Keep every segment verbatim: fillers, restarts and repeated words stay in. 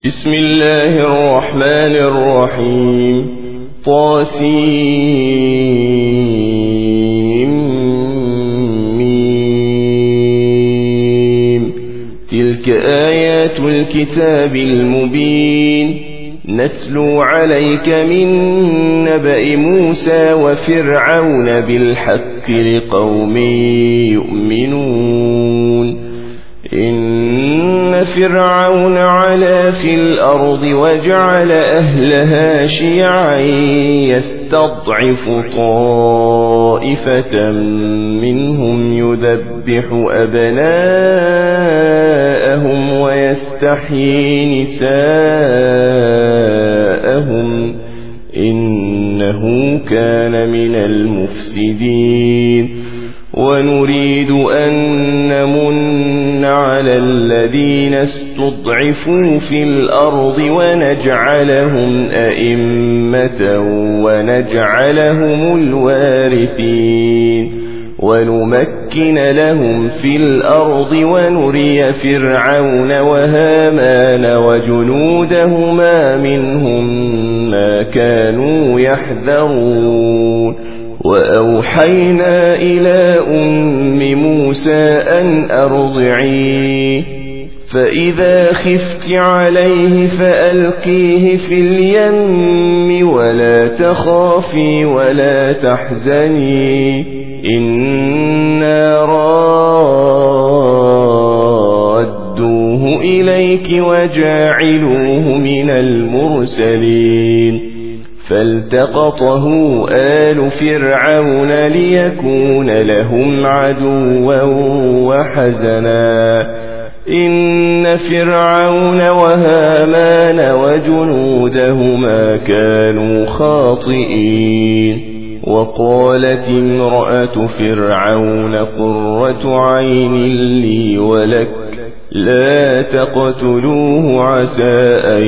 بسم الله الرحمن الرحيم. طاسيم. تلك آيات الكتاب المبين نتلو عليك من نبأ موسى وفرعون بالحق لقوم يؤمنون. إن فرعون علا في الأرض وجعل أهلها شيعا يستضعف طائفة منهم يذبح أبناءهم ويستحيي نساءهم إنه كان من المفسدين. ونريد أن نمن على الذين استضعفوا في الأرض ونجعلهم أئمة ونجعلهم الوارثين ونمكن لهم في الأرض ونري فرعون وهامان وجنودهما منهم ما كانوا يحذرون. وأوحينا إلى أم موسى أن أرضعيه فإذا خفت عليه فألقيه في اليم ولا تخافي ولا تحزني إنا رادوه إليك وجاعلوه من المرسلين. فالتقطه آل فرعون ليكون لهم عدوا وحزنا إن فرعون وهامان وجنودهما كانوا خاطئين. وقالت امرأة فرعون قرة عين لي ولك لا تقتلوه عسى أن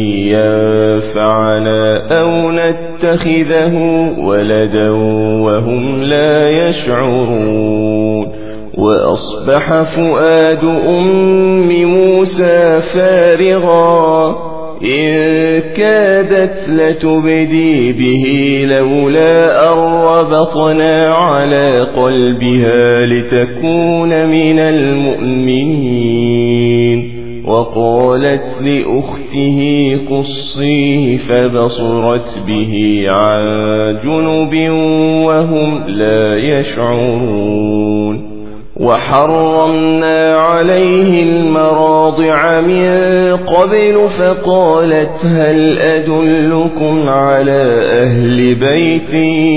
ينفعنا أو نتخذه ولدا وهم لا يشعرون. وأصبح فؤاد أم موسى فارغا إن كادت لتبدي به لولا أن ربطنا على قلبها لتكون من المؤمنين. وقالت لأخته قصيه فبصرت به عن جنب وهم لا يشعرون. وحرمنا عليه المراضع من قبل فقالت هل أدلكم على أهل بيت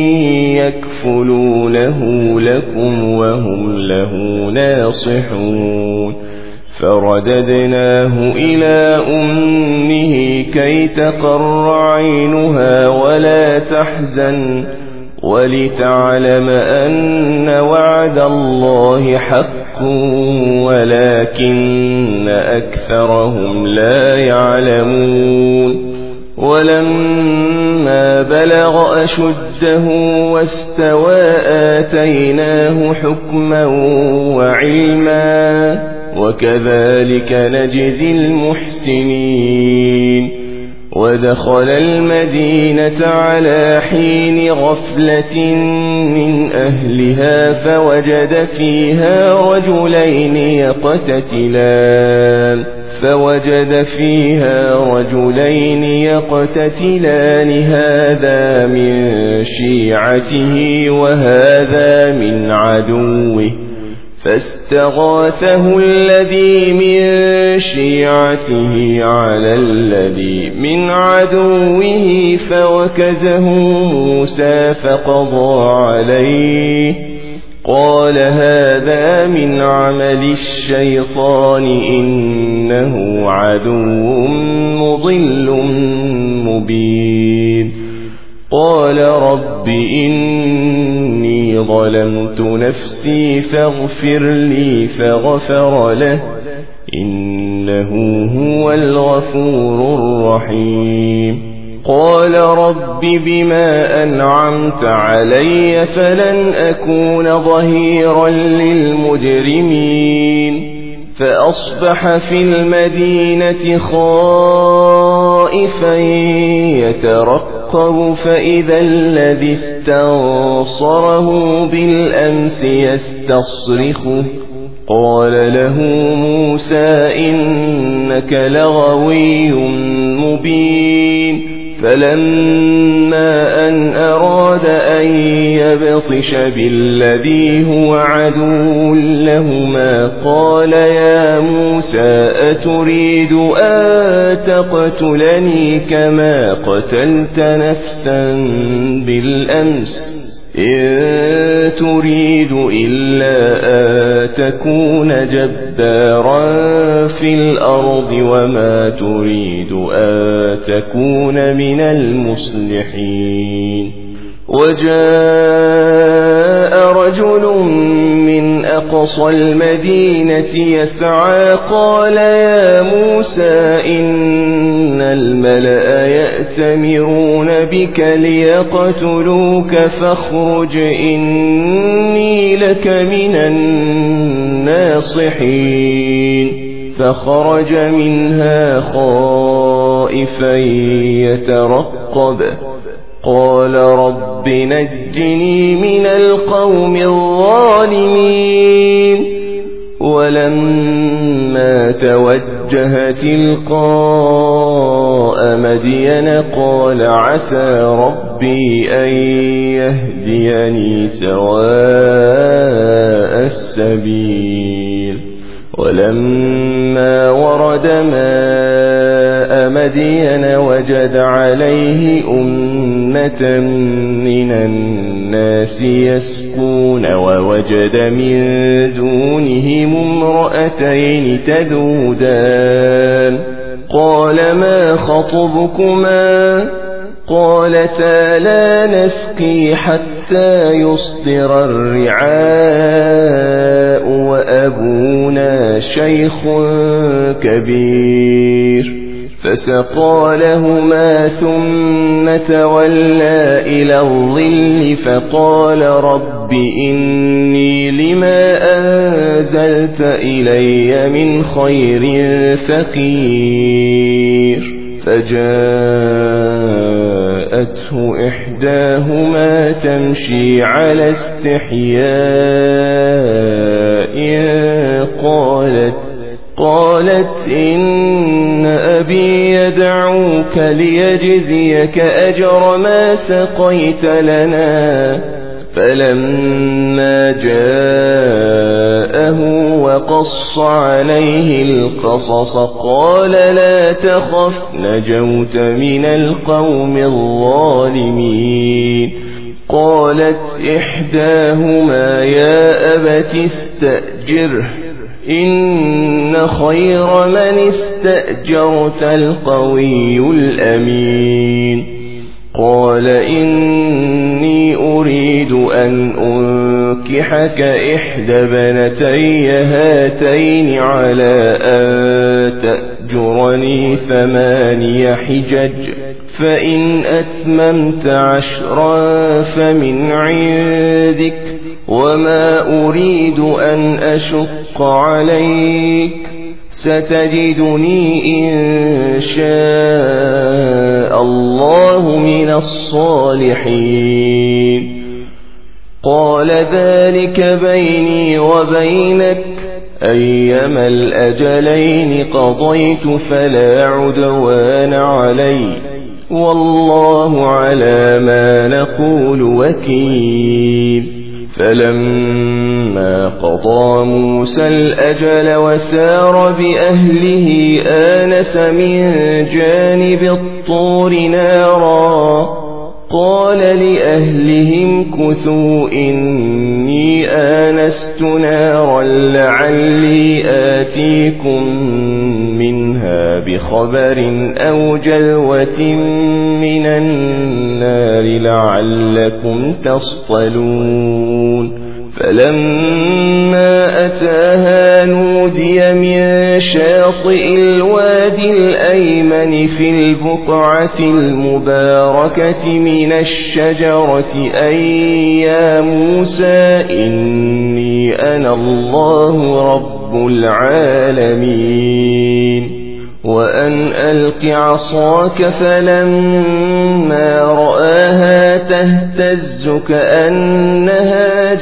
يكفلونه لكم وهم له ناصحون. فرددناه إلى أمه كي تقر عينها ولا تحزن ولتعلم أن وعد الله حق ولكن أكثرهم لا يعلمون. ولما بلغ أشده واستوى آتيناه حكما وعلما وكذلك نجزي المحسنين. ودخل المدينة على حين غفلة من أهلها فوجد فيها رجلين يقتتلان فوجد فيها رجلين يقتتلان هذا من شيعته وهذا من عدوه فاستغاثه الذي من شيعته على الذي من عدوه فوكزه موسى فقضى عليه قال هذا من عمل الشيطان إنه عدو مضل مبين. قال رب إني ظلمت نفسي فاغفر لي فغفر له إنه هو الغفور الرحيم. قال رب بما أنعمت علي فلن أكون ظهيرا للمجرمين فأصبح في المدينة خائفا يترقب فإذا الذي استنصره بالأمس يستصرخه قال له موسى إنك لغوي مبين فلما أن أراد أن يبطش بالذي هو عدو لهما قال يا موسى أتريد أن تقتلني كما قتلت نفسا بالأمس إن تريد إلا أن تكون جبارا في الأرض وما تريد أن تكون من المصلحين وجاء رجل من أقصى المدينة يسعى قال يا موسى إن الملأ يأتمرون بك ليقتلوك فاخرج إني لك من الناصحين فخرج منها خائفا يترقب قال رب نجني من القوم الظالمين ولما توجه تلقاء مدين قال عسى ربي أن يهديني سواء السبيل ولما ورد ماء مدين وجد عليه أمة من الناس يسقون ووجد من دونهم امرأتين تذودان قال ما خطبكما قالتا لا نسقي حتى يصدر الرعاء وأبونا شيخ كبير فسقى لهما ثم تولى إلى الظل فقال رب إني لما أنزلت إلي من خير فقير فجاءته إحداهما تمشي على استحياء قالت قالت إن أبي يدعوك ليجزيك أجر ما سقيت لنا فلما جاءه وقص عليه القصص قال لا تخف نجوت من القوم الظالمين قالت إحداهما يا أبت استأجره إن خير من استأجرت القوي الأمين قال إني أريد أن أنكحك إحدى بنتي هاتين على أن تأجرني ثماني حجج فإن أتممت عشرا فمن عندك وما أريد أن أشق عليك ستجدني إن شاء الله من الصالحين قال ذلك بيني وبينك أيما الأجلين قضيت فلا عدوان علي والله على ما نقول وكيل فلما قضى موسى الأجل وسار بأهله آنس من جانب الطور نارا قال لأهلهم كثوا إني آنست نارا لعلي آتيكم منها بخبر أو جلوة من النار لعلكم تصطلون فلما أتاها نودي من شاطئ الوادي الأيمن في البقعة المباركة من الشجرة أي يا موسى إني أنا الله رب رب العالمين وأن ألق عصاك فلما رآها تهتز كأنها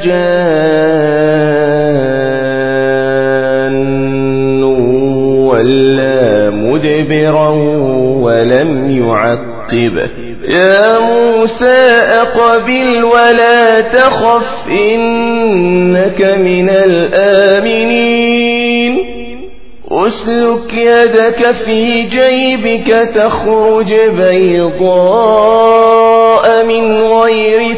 جان ولا مدبرا ولم يعقب يا موسى أقبل ولا تخف إنك من الآمنين أسلك يدك في جيبك تخرج بيضاء من غير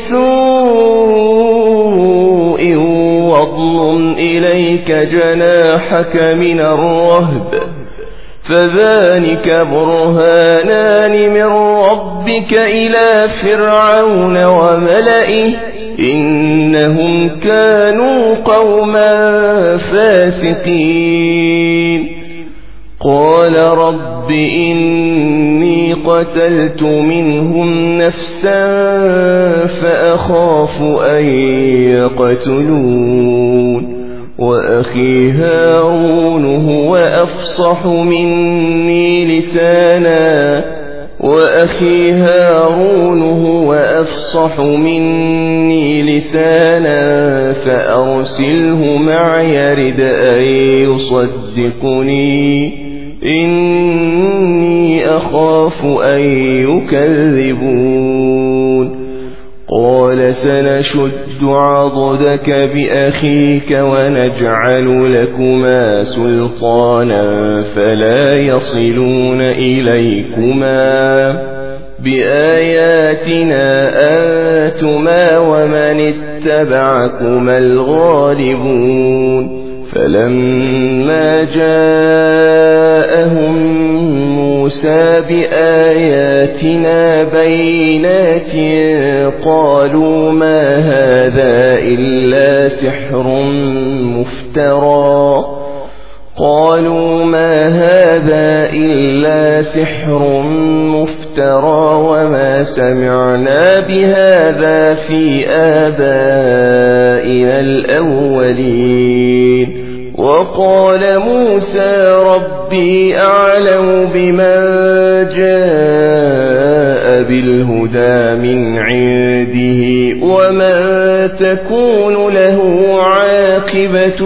سوء واضم إليك جناحك من الرهب فذلك برهانان من ربك إلى فرعون وملئه إنهم كانوا قوما فاسقين قال رب إني قتلت منهم نفسا فأخاف أن يقتلون وأخي هارون هو أفصح مني لسانا وأخي هارون هو أفصح مني لسانا فأرسله معي يرد أن يصدقني إني أخاف أن يكذبون قال سنشد عضدك بأخيك ونجعل لكما سلطانا فلا يصلون إليكما بآياتنا أنتما ومن اتبعكما الغالبون فلما جاءهم موسى بآياتنا بينات قالوا ما هذا إلا سحر مفترى قالوا ما هذا إلا سحر مفترى وما سمعنا بهذا في آبائنا الأولين وقال موسى ربي أعلم بمن جاء بالهدى من عنده ومن تكون له عاقبة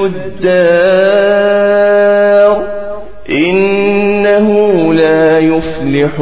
الدار إنه لا يفلح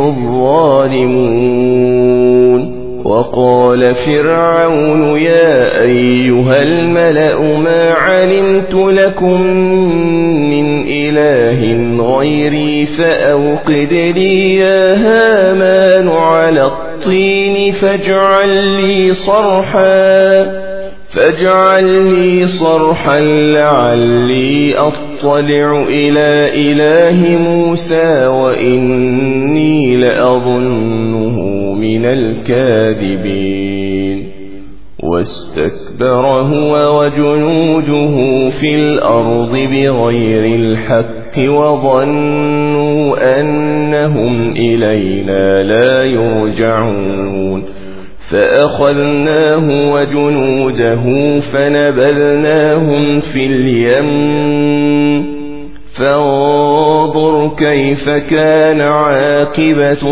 الظالمون وقال فرعون يا أيها الملأ ما علمت لكم من إله غيري فأوقد لي يا هامان على الطين فاجعل لي صرحا فاجعل لي صرحا لعلي أطلع إلى إله موسى وإني لأظنه من الكاذبين واستكبر هو وجنوده في الأرض بغير الحق وظنوا أنهم إلينا لا يرجعون فأخذناه وجنوده فنبذناهم في اليم فانظر كيف كان عاقبة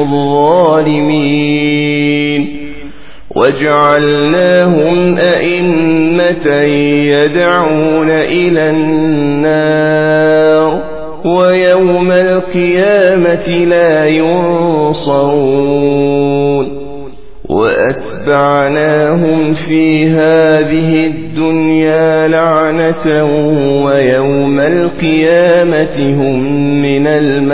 الظالمين وجعلناهم أئمة يدعون إلى النار ويوم القيامة لا ينصرون وأتبعناهم في هذه الدنيا لعنة ويوم القيامة هم من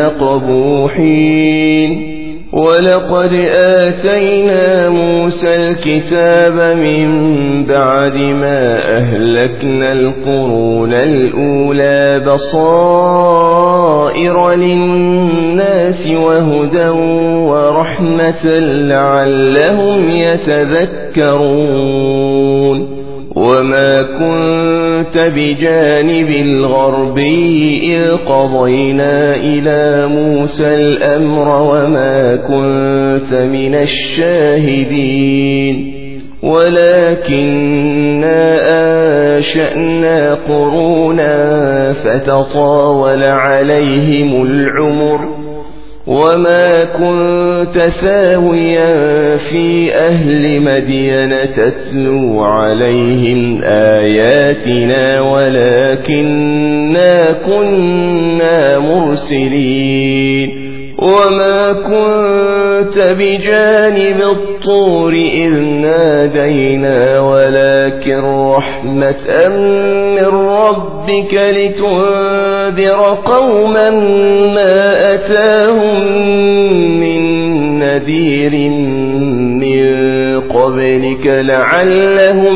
المقبوحين ولقد آتينا موسى الكتاب من بعد ما أهلكنا القرون الأولى بصائر للناس وهدى ورحمة لعلهم يتذكرون وما كنت بجانب الغربي إذ قضينا إلى موسى الأمر وما كنت من الشاهدين ولكننا أنشأنا قرونا فتطاول عليهم العمر وما كنت ثاويا في أهل مدين تتلو عليهم آياتنا ولكننا كنا مرسلين وما كنت بجانب الطور إذ نادينا ولكن رحمة من ربك لتنذر قوما ما أتاهم من نذير من قبلك لعلهم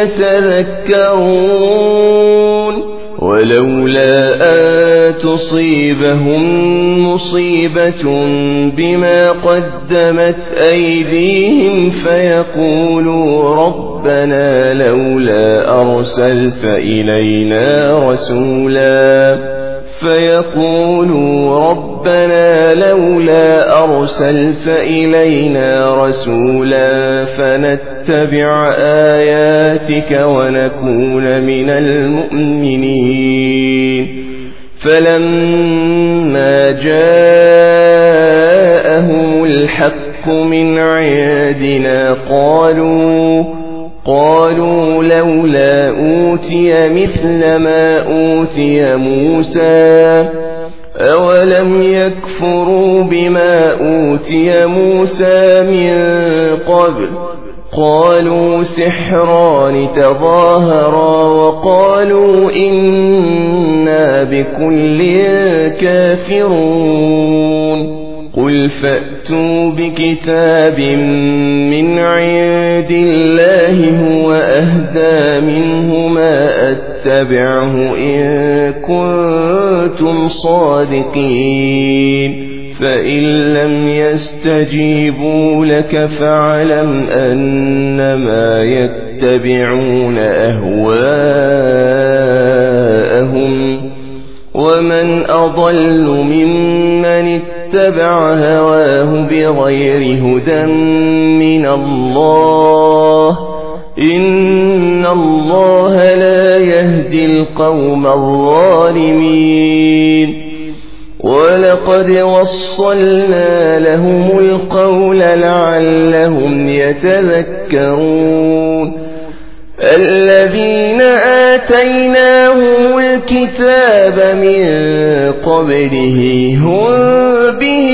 يتذكرون ولولا أن تصيبهم مصيبة بما قدمت أيديهم فيقولوا ربنا لولا أرسلت إلينا رسولا فيقولوا ربنا لولا أرسلت إلينا رسولا فنتبع آياتك ونكون من المؤمنين فلما جاءهم الحق من عندنا قالوا قالوا لولا أوتي مثل ما أوتي موسى أولم يكفروا بما أوتي موسى من قبل قالوا سحران تظاهرا وقالوا إنا بكل كافرون قل فأتوا بكتاب من عند الله هو أهدى منه ما أتبعه إن كنتم صادقين فإن لم يستجيبوا لك فاعلم أنما يتبعون أهواءهم ومن أضل ممن اتبع هواه بغير هدى من الله إن الله لا يهدي القوم الظالمين ولقد وصلنا لهم القول لعلهم يتذكرون الذين آتيناهم الكتاب من قبله هم به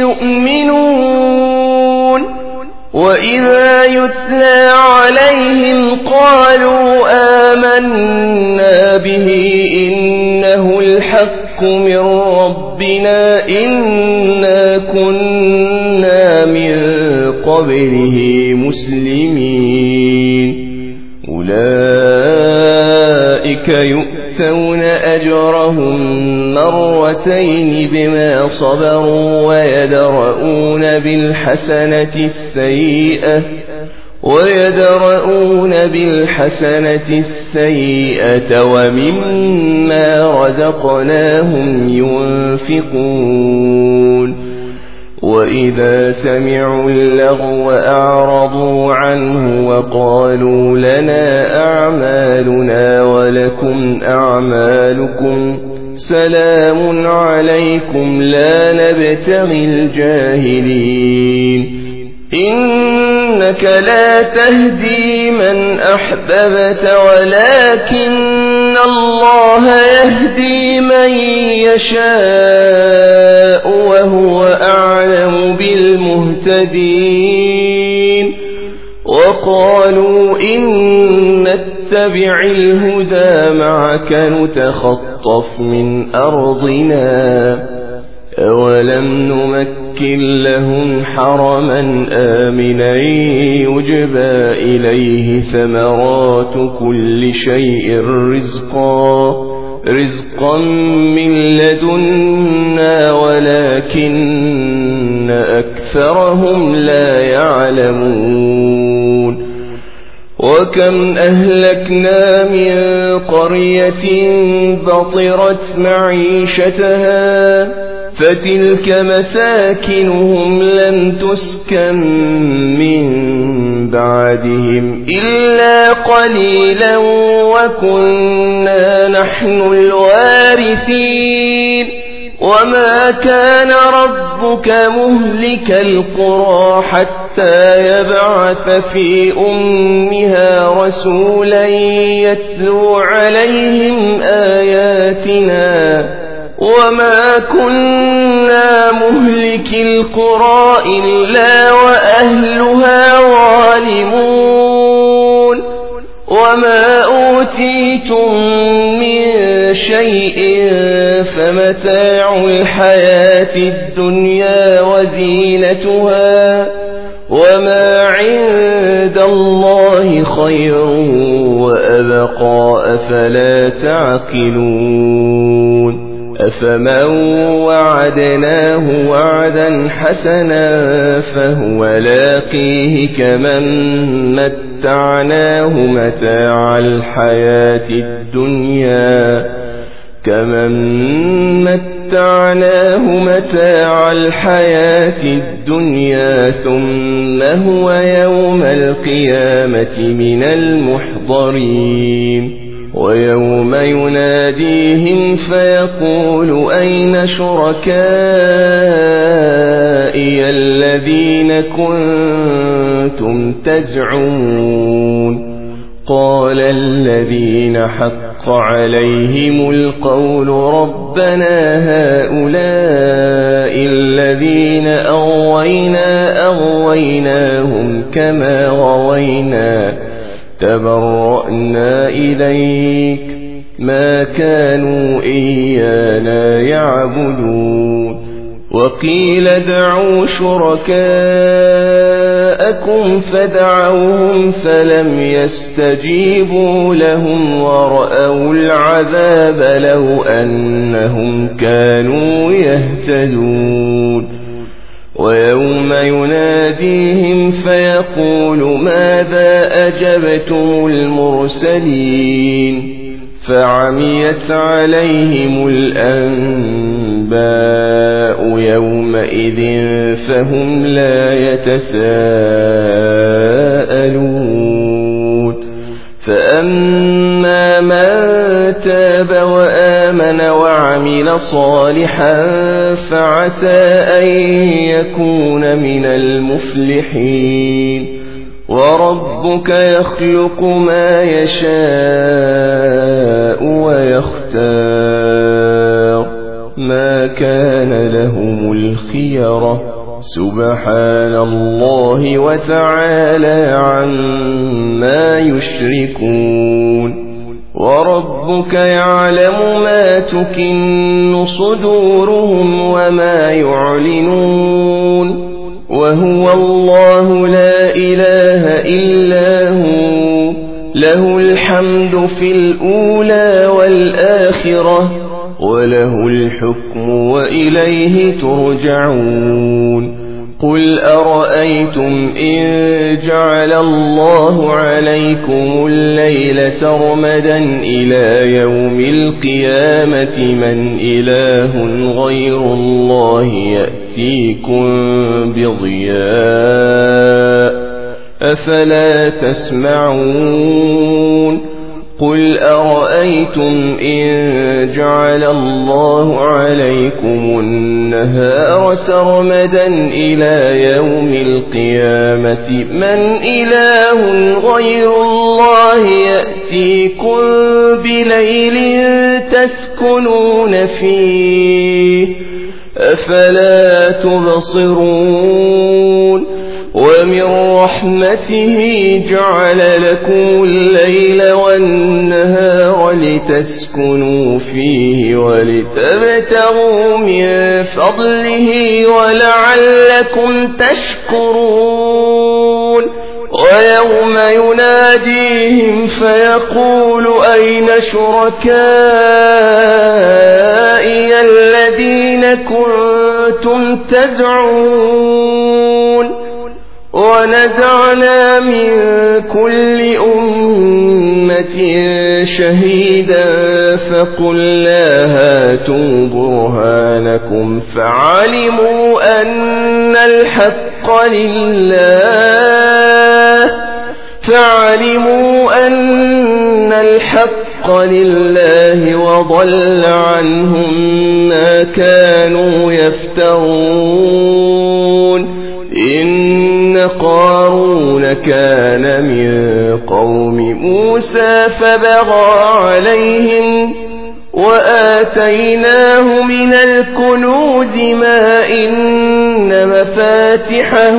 يؤمنون وإذا يتلى عليهم قالوا آمنا به إنه الحق من ربنا إنا كنا من قبله مسلمين أولئك يؤتون أجرهم مرتين بما صبروا ويدرؤون بالحسنة السيئة ويدرؤون بالحسنة السيئة ومما رزقناهم ينفقون وإذا سمعوا اللغو أعرضوا عنه وقالوا لنا أعمالنا ولكم أعمالكم سلام عليكم لا نبتغي الجاهلين إنك لا تهدي من أحببت ولكن الله يهدي من يشاء وهو أعلم بالمهتدين وقالوا إن نتبع الهدى معك نتخطف من أرضنا أولم نمكن لهم حرما آمنا يجبى إليه ثمرات كل شيء رزقا رزقا من لدنا ولكن أكثرهم لا يعلمون وكم أهلكنا من قرية بطرت معيشتها فتلك مساكنهم لم تسكن من بعدهم إلا قليلا وكنا نحن الوارثين وما كان ربك مهلك القرى حتى يبعث في أمها رسولا يتلو عليهم آياتنا وما كنا مهلك القرى إلا وأهلها ظالمون وما أوتيتم من شيء فمتاع الحياة الدنيا وزينتها وما عند الله خير وأبقى أفلا تعقلون أفمن وعدناه وعدا حسنا فهو لاقيه كمن متعناه متاع الحياة الدنيا كمن متعناه متاع الحياة الدنيا ثم هو يوم القيامة من المحضرين ويوم يناديهم فيقول أين شركائي الذين كنتم تزعمون قال الذين حق عليهم القول ربنا هؤلاء الذين أغوينا أغويناهم كما غوينا تبرأنا إليك ما كانوا إيانا يعبدون وقيل ادعوا شركاءكم فدعوهم فلم يستجيبوا لهم ورأوا العذاب لو أنهم كانوا يهتدون ويوم يناديهم فيقول ماذا أجبتم المرسلين فعميت عليهم الأنباء يومئذ فهم لا يتساءلون فأما من تاب وآمن وعمل صالحا فعسى أن يكون من المفلحين وربك يخلق ما يشاء ويختار ما كان لهم الخيرة سبحان الله وتعالى عما يشركون وربك يعلم ما تكن صدورهم وما يعلنون وهو الله لا إله إلا هو له الحمد في الأولى والآخرة وله الحكم وإليه ترجعون قل أرأيتم إن جعل الله عليكم الليل سرمدا إلى يوم القيامة من إله غير الله يأتيكم بضياء أفلا تسمعون قل أرأيتم إن جعل الله عليكم النهار سرمدا إلى يوم القيامة من إله غير الله يأتيكم بليل تسكنون فيه أفلا تبصرون ومن رحمته جعل لكم الليل والنهار لتسكنوا فيه ولتبتغوا من فضله ولعلكم تشكرون ويوم يناديهم فيقول أين شركائي الذين كنتم تزعمون ونزعنا من كل أمة شهيدا فقلنا هاتوا برهانكم فعلموا أن الحق لله فعلموا أن الحق لله وضل عنهم ما كانوا يفترون. إن قارون كان من قوم موسى فبغى عليهم وآتيناه من الكنوز ما إن مفاتحه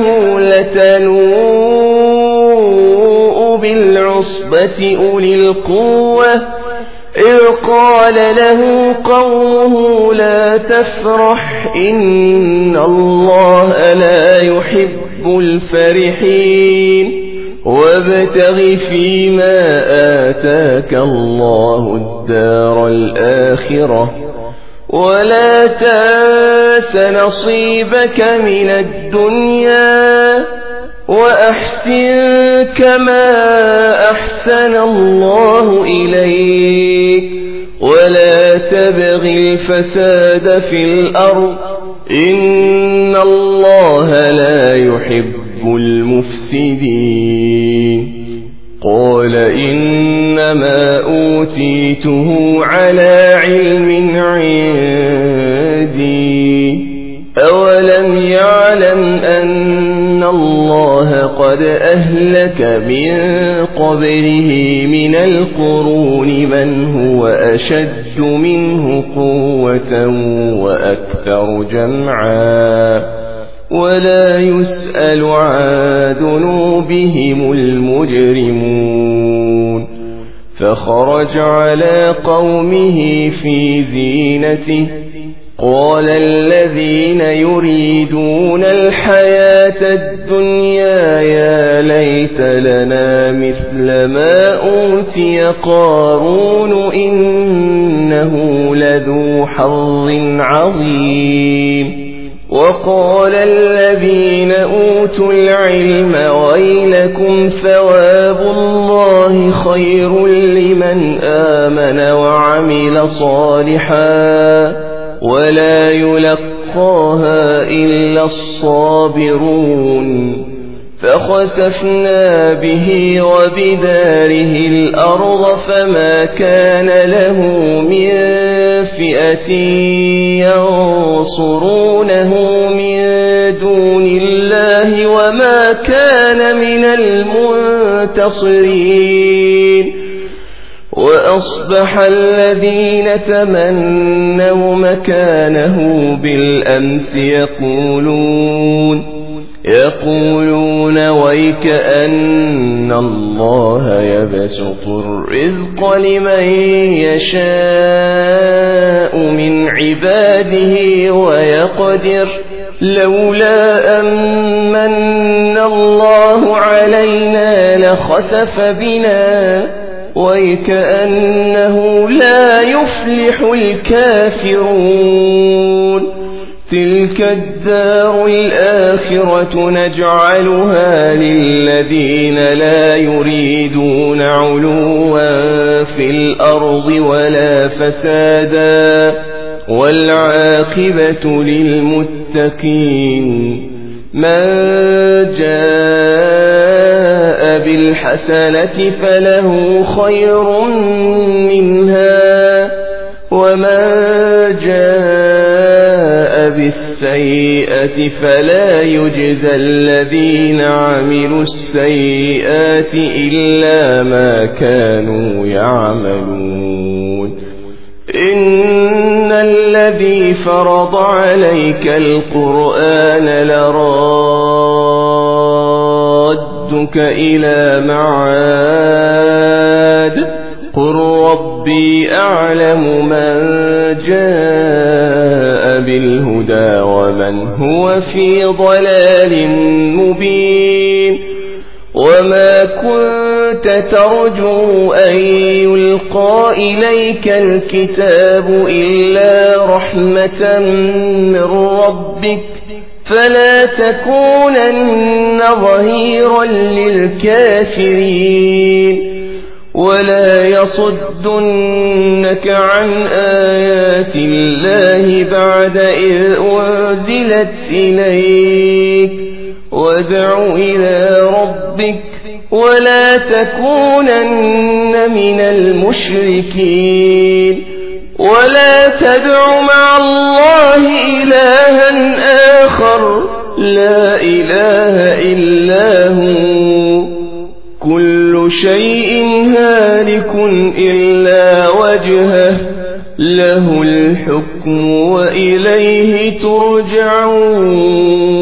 لتنوء بالعصبة أولي القوة إذ قال له قومه لا تفرح إن الله لا يحب الفرحين وابتغ فيما آتاك الله الدار الآخرة ولا تنس نصيبك من الدنيا وأحسن كما أحسن الله إليك ولا تبغ الفساد في الأرض إن الله لا يحب المفسدين. قال إنما أوتيته على علم عندي أولم يعلم أن الله قد أهلك من قبله من القرون من هو أشد منه قوة وأكثر جمعا ولا يسأل عن ذنوبهم المجرمون. فخرج على قومه في زينته قال الذين يريدون الحياة الدنيا يا ليت لنا مثل ما أوتي قارون إنه لذو حظ عظيم. وقال الذين أوتوا العلم ويلكم ثواب الله خير لمن آمن وعمل صالحا ولا يلقاها إلا الصابرون. فخسفنا به وبداره الأرض فما كان له من فئة ينصرونه من دون الله وما كان من المنتصرين. وأصبح الذين تمنوا مكانه بالأمس يقولون يقولون ويك أن الله يبسط الرزق لمن يشاء من عباده ويقدر لولا أمن الله علينا لخسف بنا ويكأنه لا يفلح الكافرون. تلك الدار الآخرة نجعلها للذين لا يريدون علوا في الأرض ولا فسادا والعاقبة للمتقين. من جاء بالحسنة فله خير منها ومن جاء بالسيئة فلا يجزى الذين عملوا السيئات إلا ما كانوا يعملون. إن الذي فرض عليك القرآن لرادك إلى معاد قل ربي أعلم من جاء بالهدى ومن هو في ضلال مبين. وما كنت ترجو أن يلقى إليك الكتاب إلا رحمة من ربك فلا تكونن ظهيرا للكافرين. ولا يصدنك عن آيات الله بعد إذ أنزلت إليك وادع إلى ربك ولا تكونن من المشركين ولا تدع مع الله إلها آخر لا إله إلا هو كل شيء هالك إلا وجهه له الحكم وإليه ترجعون